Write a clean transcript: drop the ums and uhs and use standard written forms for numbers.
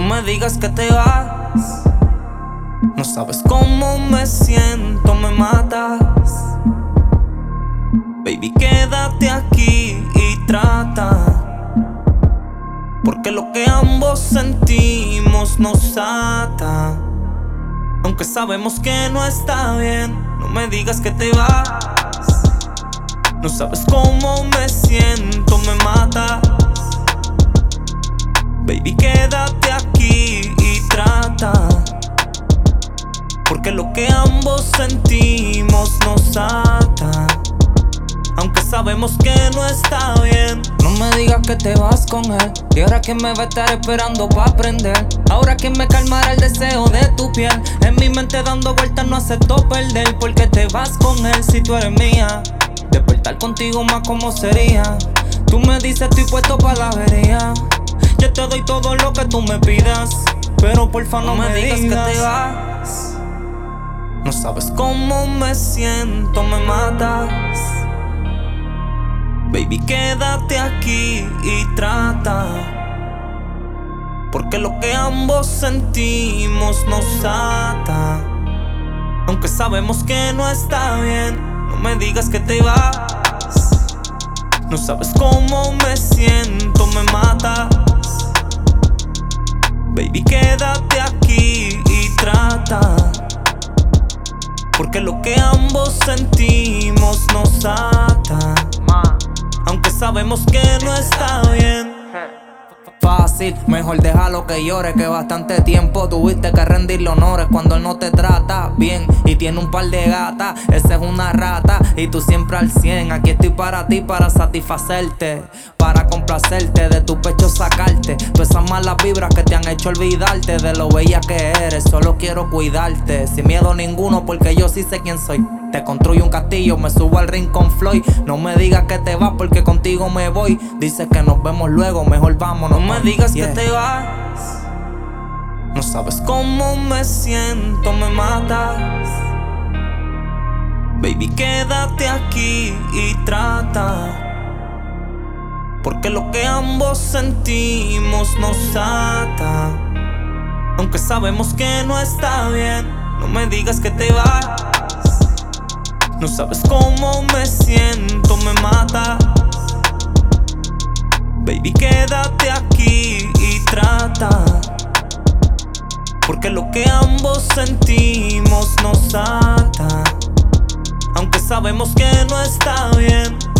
me digas que te vas. No sabes cómo me siento, me matas. Baby, quédate aquí y trata, porque lo que ambos sentimos nos ata. Aunque sabemos que no está bien, no me digas que te vas. No sabes cómo me siento, me matas. Baby, quédate aquí y trata, porque lo que ambos sentimos nos ata. Aunque sabemos que no está bien, no me digas que te vas con él. Y ahora quién me va a estar esperando pa' aprender. Ahora quién me calmará el deseo de tu piel. En mi mente dando vueltas no acepto perder. Porque te vas con él si tú eres mía. Despertar contigo más como sería. Tú me dices estoy puesto pa' la avería. Yo te doy todo lo que tú me pidas, pero porfa no me digas que te vas. No sabes cómo me siento, me matas. Baby, quédate aquí y trata, porque lo que ambos sentimos nos ata. Aunque sabemos que no está bien, no me digas que te vas. No sabes cómo me siento, me matas. Baby, quédate aquí y trata, porque lo que ambos sentimos nos ata. Aunque sabemos que no está bien. Fácil, mejor déjalo que llore, que bastante tiempo tuviste que rendirle honores cuando él no te trata bien y tiene un par de gatas. Esa es una rata y tú siempre al 100. Aquí estoy para ti, para satisfacerte, para complacerte, de tu pecho sacarte todas esas malas vibras que te han hecho olvidarte de lo bella que eres. Solo quiero cuidarte, sin miedo ninguno, porque yo sí sé quién soy. Te construyo un castillo, me subo al ring con Floyd. No me digas que te vas porque contigo me voy. Dices que nos vemos luego, mejor vámonos. No me digas que te vas. No sabes cómo me siento, me matas. Baby, quédate aquí y trata, porque lo que ambos sentimos nos ata. Aunque sabemos que no está bien, no me digas que te vas. No sabes cómo me siento, me matas. Baby, quédate aquí y trata, porque lo que ambos sentimos nos ata. Aunque sabemos que no está bien.